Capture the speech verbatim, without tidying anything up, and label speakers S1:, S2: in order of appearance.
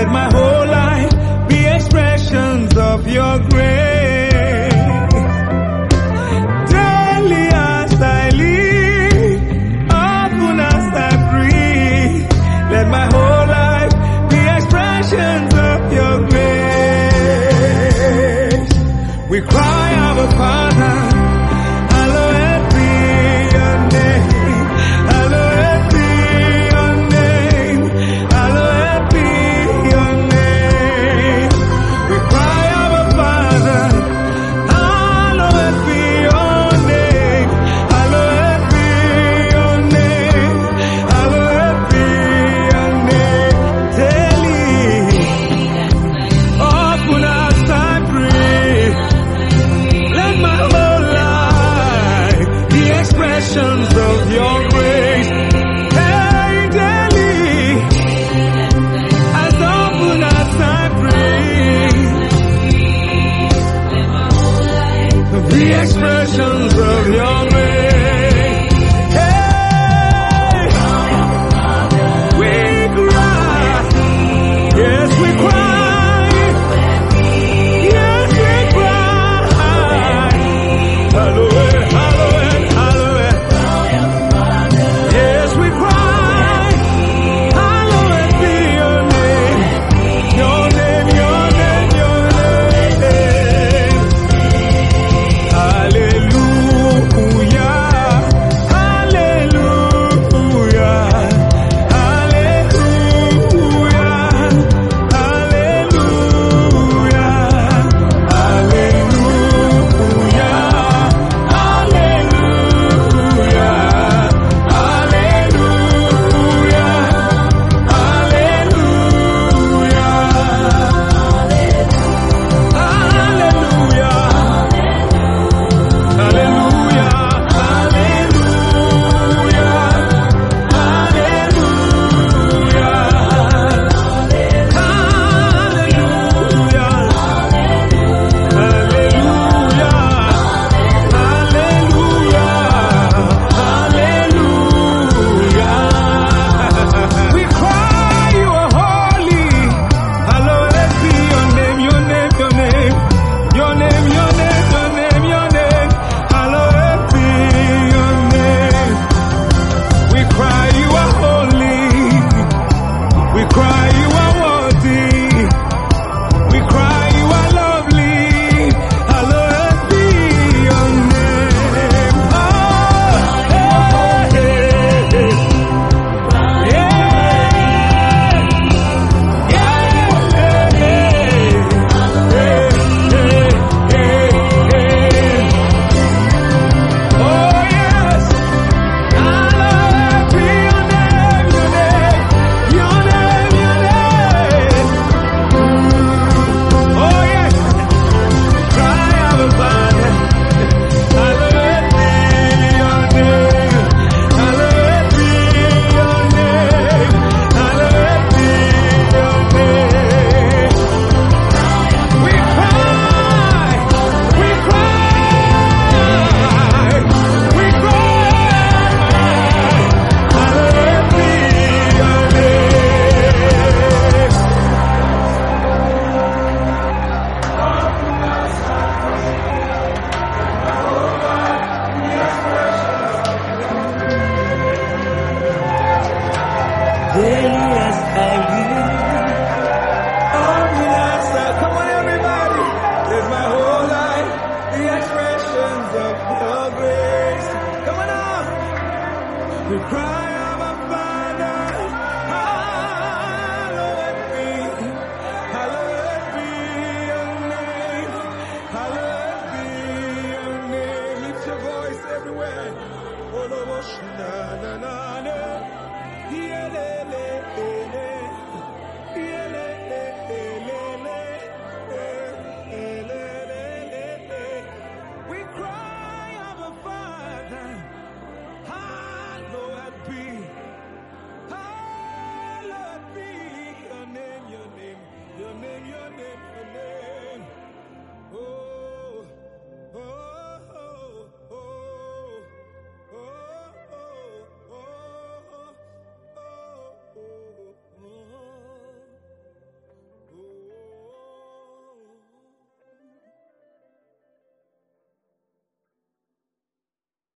S1: my whole life be expressions of your grace. Daily as I live, often as I breathe, let my whole life be expressions of your grace. We cry, Our Father, hallowed be your name. Hallowed be your name. Hallowed be your name. We cry, Our Father, hallowed be your name. Hallowed be your name. Hallowed be your name. Daily, often as I breathe, let my whole life be expressions of your grace. Hey, daily, as often as I breathe, be expressions of your grace. Hey, we cry, yes we cry, yes we cry. Hallowed, hallowed, hallowed. Yes, we cry. Hallowed be your name. Your name, your name, your name. Hallelujah. Hallelujah. We cry, you are holy. Hallowed be your name, your name, your name. Your name, your name, your name, your name. Hallowed be your name. We cry, you are holy. We cry, you are worthy. We cry,